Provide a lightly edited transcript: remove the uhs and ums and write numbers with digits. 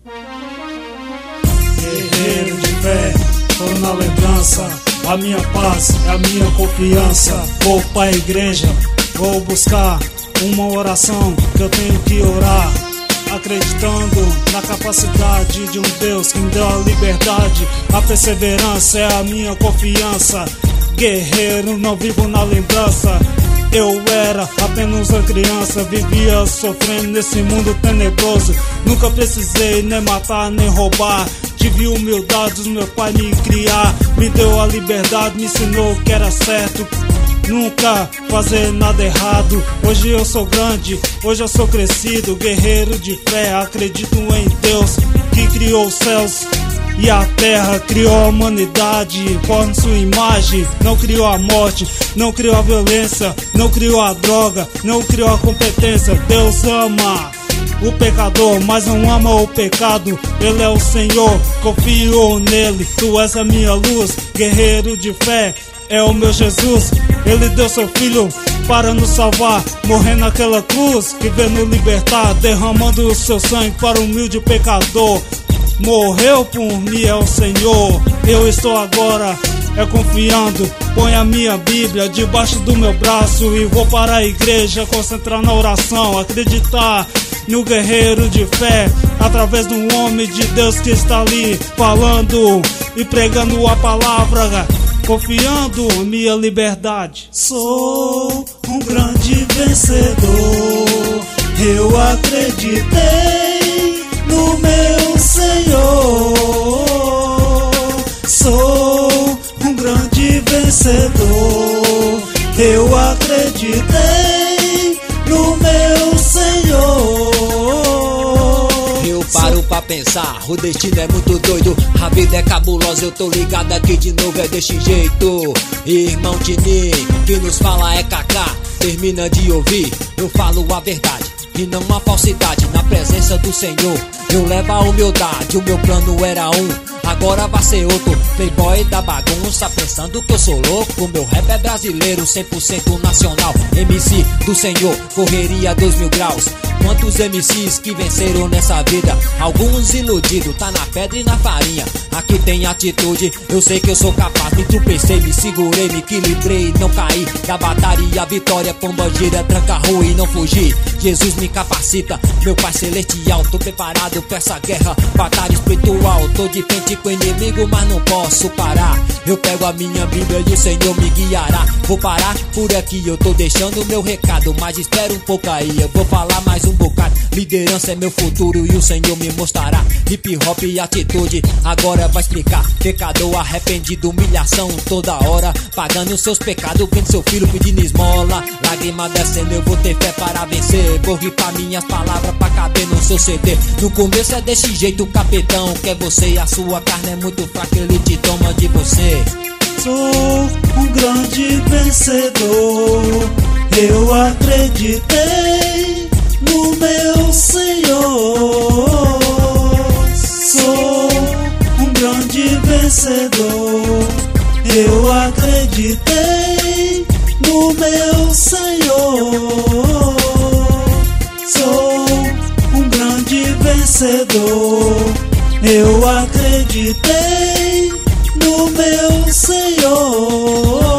Guerreiro de fé, tô na lembrança. A minha paz é a minha confiança. Vou pra igreja, vou buscar uma oração que eu tenho que orar, acreditando na capacidade de um Deus que me deu a liberdade. A perseverança é a minha confiança. Guerreiro, não vivo na lembrança. Eu era apenas uma criança, vivia sofrendo nesse mundo tenebroso. Nunca precisei nem matar, nem roubar. Tive humildade dos meus pais me criar. Me deu a liberdade, me ensinou que era certo nunca fazer nada errado. Hoje eu sou grande, hoje eu sou crescido. Guerreiro de fé, acredito em Deus que criou os céus e a terra, criou a humanidade por sua imagem. Não criou a morte, não criou a violência, não criou a droga, não criou a competência. Deus ama o pecador, mas não ama o pecado. Ele é o Senhor, confio nele. Tu és a minha luz, guerreiro de fé, é o meu Jesus. Ele deu seu filho para nos salvar, morrendo naquela cruz que veio nos libertar, derramando o seu sangue para o humilde pecador. Morreu por mim, é o Senhor. Eu estou agora confiando. Põe a minha Bíblia debaixo do meu braço e vou para a igreja, concentrar na oração, acreditar no guerreiro de fé, através do homem de Deus que está ali falando e pregando a palavra, confiando em minha liberdade. Sou um grande vencedor, eu acreditei no meu Senhor. Sou um grande vencedor, eu acreditei no meu Senhor. Eu paro pra pensar, o destino é muito doido, a vida é cabulosa, eu tô ligado aqui de novo, é desse jeito. Irmão Tini, que nos fala é Kaká, termina de ouvir, eu falo a verdade e não a falsidade. Na presença do Senhor eu levo a humildade. O meu plano era um, agora vai ser outro. Playboy da bagunça, pensando que eu sou louco. Meu rap é brasileiro, 100% nacional. MC do Senhor, correria 2000 graus. Quantos MCs que venceram nessa vida? Alguns iludidos, tá na pedra e na farinha. Aqui tem atitude, eu sei que eu sou capaz. Me tropecei, me segurei, me equilibrei, não caí da batalha e a vitória. Pomba gira, tranca a rua e não fugir. Jesus me capacita, meu Pai celestial. Tô preparado pra essa guerra, batalha espiritual. Tô de frente com o inimigo, mas não posso parar. Eu pego a minha Bíblia e o Senhor me guiará. Vou parar por aqui, eu tô deixando o meu recado, mas espera um pouco aí, eu vou falar mais um bocado. Liderança é meu futuro e o Senhor me mostrará. Hip hop e atitude, agora vai explicar. Pecador arrependido, humilhação toda hora, pagando seus pecados, vendo seu filho pedindo esmola. Lágrima descendo, eu vou ter fé para vencer. Vou ripar minhas palavras pra caber no seu CD. No começo é desse jeito, capitão, que é você e a sua carne é muito fraca, ele te toma de você. Sou um grande vencedor, eu acreditei no meu Senhor. Sou um grande vencedor, eu acreditei no meu Senhor. Sou um grande vencedor, eu acreditei no meu Senhor.